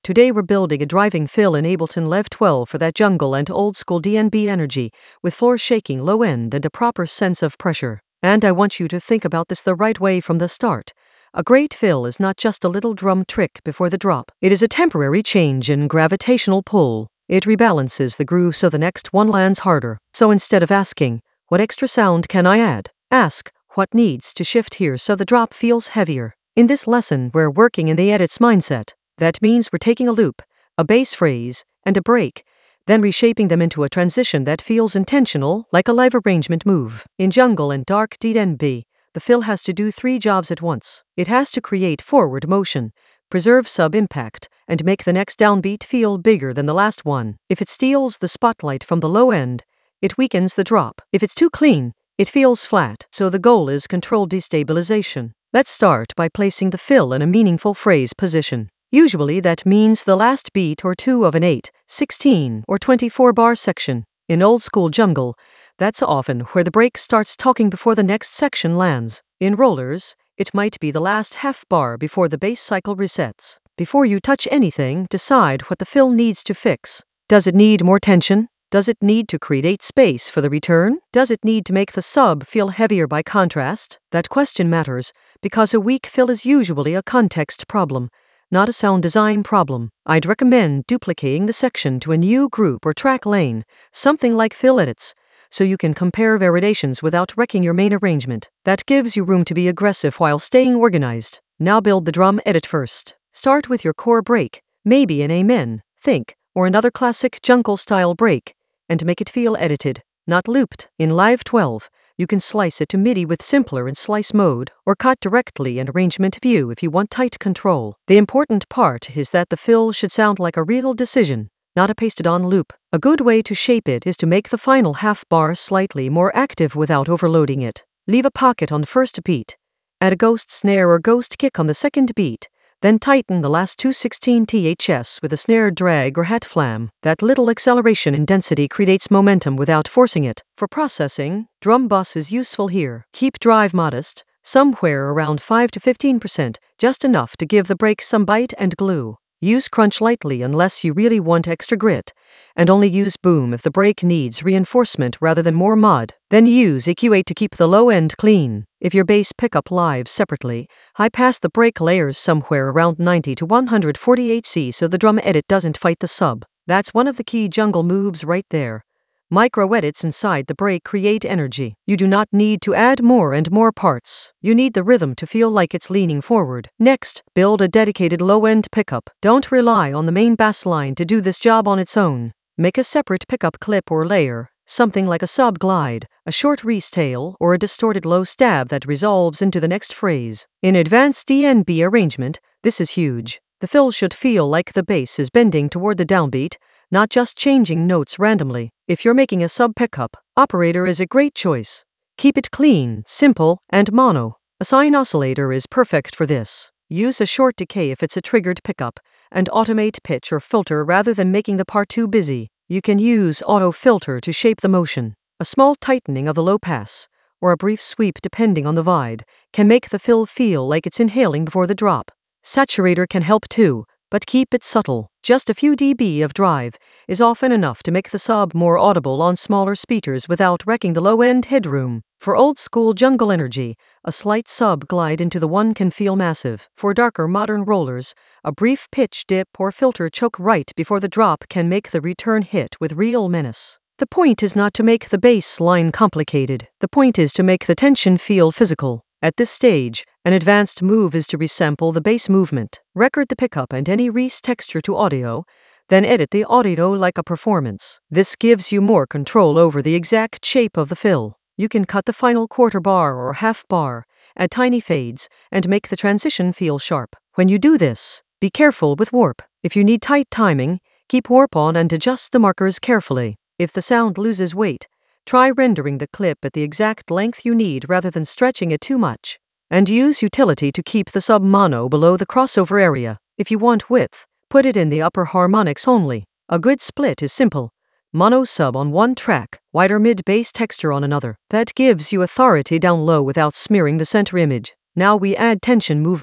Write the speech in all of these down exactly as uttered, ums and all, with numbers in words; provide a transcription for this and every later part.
Today we're building a driving fill in Ableton Lev twelve for that jungle and old school D N B energy, with floor shaking low end and a proper sense of pressure. And I want you to think about this the right way from the start. A great fill is not just a little drum trick before the drop. It is a temporary change in gravitational pull. It rebalances the groove so the next one lands harder. So instead of asking, what extra sound can I add? Ask, what needs to shift here so the drop feels heavier? In this lesson, we're working in the edits mindset. That means we're taking a loop, a bass phrase, and a break, then reshaping them into a transition that feels intentional, like a live arrangement move. In jungle and dark D N B, the fill has to do three jobs at once. It has to create forward motion, preserve sub-impact, and make the next downbeat feel bigger than the last one. If it steals the spotlight from the low end, it weakens the drop. If it's too clean, it feels flat. So the goal is controlled destabilization. Let's start by placing the fill in a meaningful phrase position. Usually that means the last beat or two of an eight, sixteen, or twenty-four bar section. In old school jungle, that's often where the break starts talking before the next section lands. In rollers, it might be the last half bar before the bass cycle resets. Before you touch anything, decide what the fill needs to fix. Does it need more tension? Does it need to create space for the return? Does it need to make the sub feel heavier by contrast? That question matters, because a weak fill is usually a context problem, not a sound design problem. I'd recommend duplicating the section to a new group or track lane, something like fill edits, so you can compare variations without wrecking your main arrangement. That gives you room to be aggressive while staying organized. Now build the drum edit first. Start with your core break, maybe an amen, think, or another classic jungle-style break, and make it feel edited, not looped. In Live twelve, you can slice it to MIDI with simpler and slice mode, or cut directly in arrangement view if you want tight control. The important part is that the fill should sound like a real decision, not a pasted-on loop. A good way to shape it is to make the final half bar slightly more active without overloading it. Leave a pocket on the first beat, add a ghost snare or ghost kick on the second beat, then tighten the last two sixteen T H S with a snare drag or hat flam. That little acceleration in density creates momentum without forcing it. For processing, drum bus is useful here. Keep drive modest, somewhere around five to fifteen percent, just enough to give the break some bite and glue. Use crunch lightly unless you really want extra grit, and only use boom if the break needs reinforcement rather than more mod. Then use E Q eight to keep the low end clean. If your bass pickup lives separately, high pass the break layers somewhere around ninety to one forty H Z so the drum edit doesn't fight the sub. That's one of the key jungle moves right there. Micro edits inside the break create energy. You do not need to add more and more parts. You need the rhythm to feel like it's leaning forward. Next, build a dedicated low-end pickup. Don't rely on the main bass line to do this job on its own. Make a separate pickup clip or layer, something like a sub glide, a short restail, or a distorted low stab that resolves into the next phrase. In advanced D N B arrangement, this is huge. The fill should feel like the bass is bending toward the downbeat, not just changing notes randomly. If you're making a sub pickup, operator is a great choice. Keep it clean, simple, and mono. A sine oscillator is perfect for this. Use a short decay if it's a triggered pickup, and automate pitch or filter rather than making the part too busy. You can use auto filter to shape the motion. A small tightening of the low pass, or a brief sweep depending on the vibe, can make the fill feel like it's inhaling before the drop. Saturator can help too, but keep it subtle. Just a few dB of drive is often enough to make the sub more audible on smaller speakers without wrecking the low-end headroom. For old-school jungle energy, a slight sub glide into the one can feel massive. For darker modern rollers, a brief pitch dip or filter choke right before the drop can make the return hit with real menace. The point is not to make the bass line complicated. The point is to make the tension feel physical. At this stage, an advanced move is to resample the bass movement, record the pickup and any res texture to audio, then edit the audio like a performance. This gives you more control over the exact shape of the fill. You can cut the final quarter bar or half bar, add tiny fades, and make the transition feel sharp. When you do this, be careful with warp. If you need tight timing, keep warp on and adjust the markers carefully. If the sound loses weight, try rendering the clip at the exact length you need rather than stretching it too much. And use utility to keep the sub mono below the crossover area. If you want width, put it in the upper harmonics only. A good split is simple. Mono sub on one track, wider mid-bass texture on another. That gives you authority down low without smearing the center image. Now we add tension movement.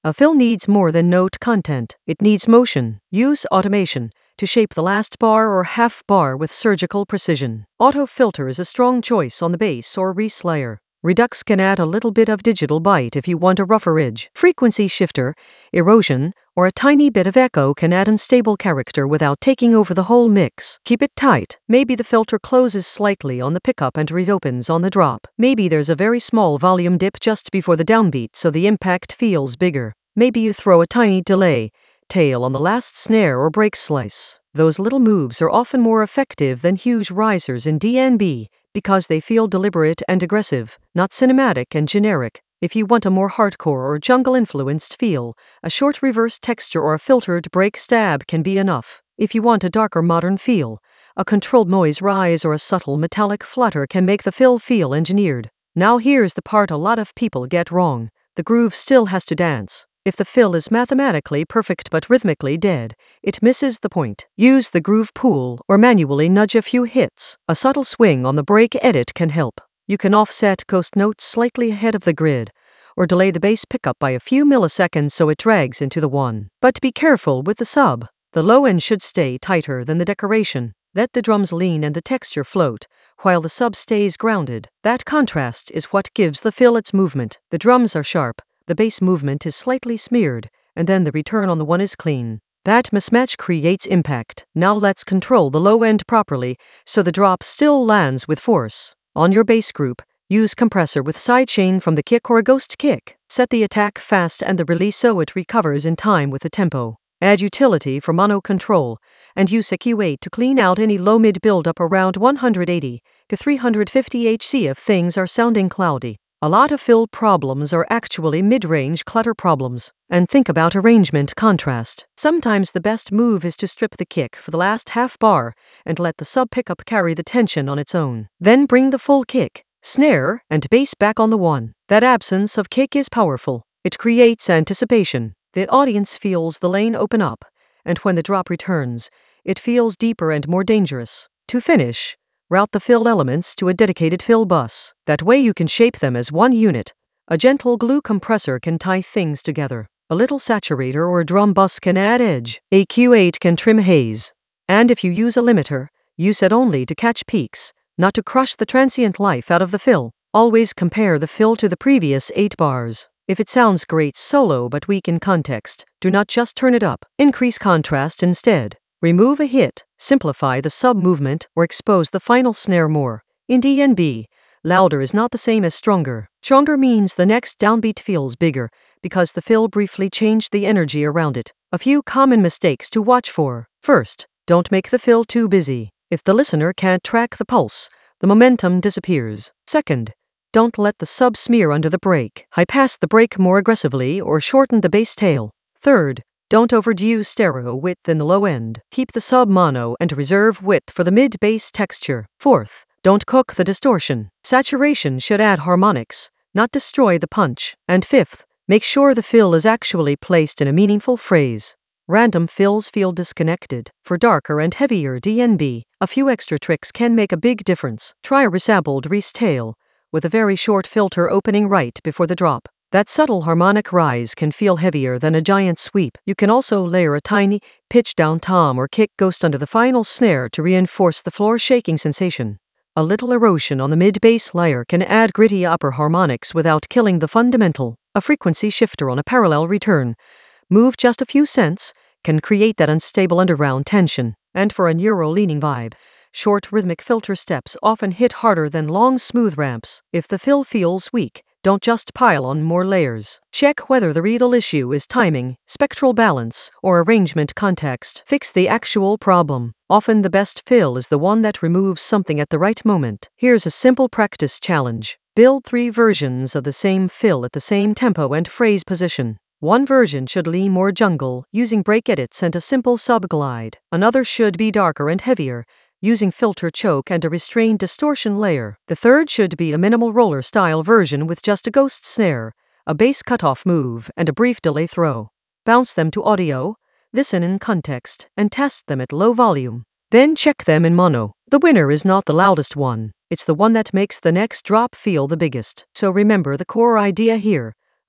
A fill needs more than note content. It needs motion. Use automation to shape the last bar or half bar with surgical precision. Auto filter is a strong choice on the base or Reese layer. Redux can add a little bit of digital bite if you want a rougher edge. Frequency shifter, erosion, or a tiny bit of echo can add unstable character without taking over the whole mix. Keep it tight. Maybe the filter closes slightly on the pickup and reopens on the drop. Maybe there's a very small volume dip just before the downbeat so the impact feels bigger. Maybe you throw a tiny delay tail on the last snare or break slice. Those little moves are often more effective than huge risers in D N B because they feel deliberate and aggressive, not cinematic and generic. If you want a more hardcore or jungle-influenced feel, a short reverse texture or a filtered break stab can be enough. If you want a darker modern feel, a controlled noise rise or a subtle metallic flutter can make the fill feel engineered. Now here's the part a lot of people get wrong. The groove still has to dance. If the fill is mathematically perfect but rhythmically dead, it misses the point. Use the groove pool or manually nudge a few hits. A subtle swing on the break edit can help. You can offset ghost notes slightly ahead of the grid, or delay the bass pickup by a few milliseconds so it drags into the one. But be careful with the sub. The low end should stay tighter than the decoration. Let the drums lean and the texture float, while the sub stays grounded. That contrast is what gives the fill its movement. The drums are sharp, the bass movement is slightly smeared, and then the return on the one is clean. That mismatch creates impact. Now let's control the low end properly so the drop still lands with force. On your bass group, use compressor with sidechain from the kick or a ghost kick. Set the attack fast and the release so it recovers in time with the tempo. Add utility for mono control, and use a Q eight to clean out any low-mid buildup around one eighty to three fifty hertz if things are sounding cloudy. A lot of fill problems are actually mid-range clutter problems. And think about arrangement contrast. Sometimes the best move is to strip the kick for the last half bar and let the sub pickup carry the tension on its own. Then bring the full kick, snare, and bass back on the one. That absence of kick is powerful. It creates anticipation. The audience feels the lane open up, and when the drop returns, it feels deeper and more dangerous. To finish, route the fill elements to a dedicated fill bus. That way you can shape them as one unit. A gentle glue compressor can tie things together. A little saturator or drum bus can add edge. A Q eight can trim haze. And if you use a limiter, use it only to catch peaks, not to crush the transient life out of the fill. Always compare the fill to the previous eight bars. If it sounds great solo but weak in context, do not just turn it up. Increase contrast instead. Remove a hit, simplify the sub-movement, or expose the final snare more. In D N B, louder is not the same as stronger. Stronger means the next downbeat feels bigger, because the fill briefly changed the energy around it. A few common mistakes to watch for. First, don't make the fill too busy. If the listener can't track the pulse, the momentum disappears. Second, don't let the sub smear under the break. High pass the break more aggressively or shorten the bass tail. Third, don't overdo stereo width in the low end. Keep the sub mono and reserve width for the mid-bass texture. Fourth, don't cook the distortion. Saturation should add harmonics, not destroy the punch. And fifth, make sure the fill is actually placed in a meaningful phrase. Random fills feel disconnected. For darker and heavier D N B, a few extra tricks can make a big difference. Try a resampled Reese tail, with a very short filter opening right before the drop. That subtle harmonic rise can feel heavier than a giant sweep. You can also layer a tiny, pitch-down tom or kick ghost under the final snare to reinforce the floor-shaking sensation. A little erosion on the mid-bass layer can add gritty upper harmonics without killing the fundamental. A frequency shifter on a parallel return, move just a few cents, can create that unstable underground tension. And for a neuro-leaning vibe, short rhythmic filter steps often hit harder than long smooth ramps. If the fill feels weak, don't just pile on more layers. Check whether the real issue is timing, spectral balance, or arrangement context. Fix the actual problem. Often the best fill is the one that removes something at the right moment. Here's a simple practice challenge. Build three versions of the same fill at the same tempo and phrase position. One version should lean more jungle, using break edits and a simple sub-glide. Another should be darker and heavier, using filter choke and a restrained distortion layer. The third should be a minimal roller-style version with just a ghost snare, a bass cutoff move, and a brief delay throw. Bounce them to audio, listen in context, and test them at low volume. Then check them in mono. The winner is not the loudest one. It's the one that makes the next drop feel the biggest. So remember the core idea here.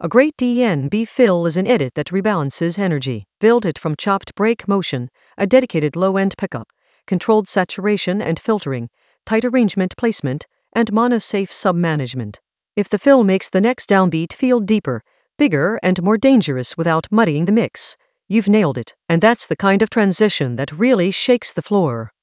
A great D N B fill is an edit that rebalances energy. Build it from chopped break motion, a dedicated low-end pickup, controlled saturation and filtering, tight arrangement placement, and mono-safe sub-management. If the fill makes the next downbeat feel deeper, bigger, and more dangerous without muddying the mix, you've nailed it. And that's the kind of transition that really shakes the floor.